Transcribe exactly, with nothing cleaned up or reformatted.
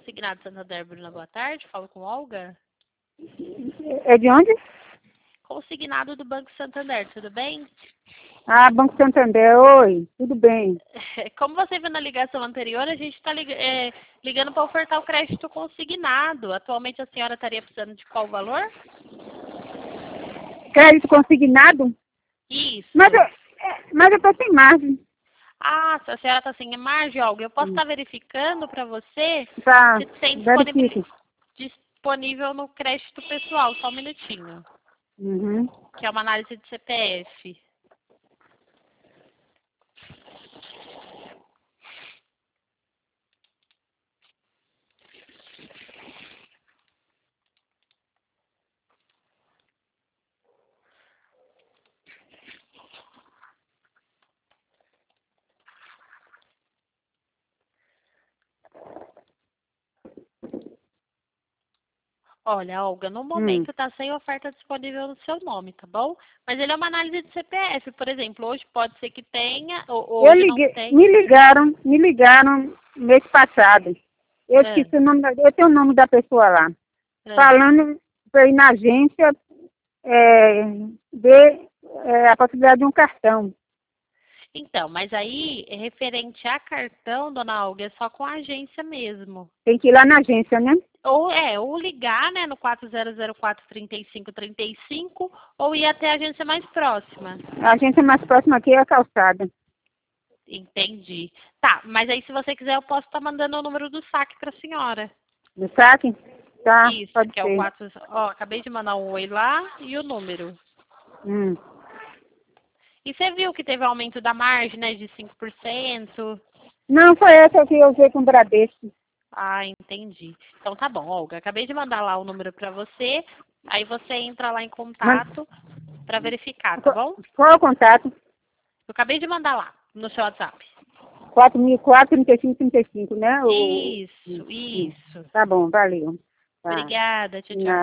Consignado Santander, Bruna, boa tarde. Falo com Olga. É de onde? Consignado do Banco Santander, tudo bem? Ah, Banco Santander, oi, tudo bem. Como você viu na ligação anterior, a gente está lig é, ligando para ofertar o crédito consignado. Atualmente a senhora estaria precisando de qual valor? Crédito consignado? Isso. Mas eu, é, mas eu tô sem margem. Ah, se a senhora está sem margem, Olga, eu posso Hum. estar verificando para você Tá, se tem verifique. disponível no crédito pessoal, só um minutinho. Uhum. Que é uma análise de C P F. Olha, Olga, no Hum. momento está sem oferta disponível no seu nome, tá bom? Mas ele é uma análise de C P F, por exemplo. Hoje pode ser que tenha, ou Eu hoje não liguei, tem. me ligaram, me ligaram mês passado. Eu É, esqueci o nome da, eu tenho o nome da pessoa lá. é. Falando para ir na agência é, ver é, a possibilidade de um cartão. Então, mas aí, é referente a cartão, dona Olga, é só com a agência mesmo. Tem que ir lá na agência, né? Ou é, ou ligar, né, no quatro zero zero quatro, três cinco três cinco, ou ir até a agência mais próxima. A agência mais próxima aqui é a calçada. Entendi. Tá, mas aí se você quiser eu posso estar mandando o número do saque para a senhora. No saque? Tá, Isso, pode que é o ser. quatro. Ó, acabei de mandar um oi lá e o número. Hum. E você viu que teve aumento da margem, né, de cinco por cento? Não, foi essa que eu usei com o Bradesco. Ah, entendi. Então tá bom, Olga. Acabei de mandar lá o número para você. Aí você entra lá em Man... contato para verificar, tá bom? Qual é o contato? Eu acabei de mandar lá no seu WhatsApp. quatro mil e quatro, trinta e cinco, trinta e cinco, né? O... Isso, isso. Tá bom, valeu. Tá. Obrigada. Tchau, tchau. Na...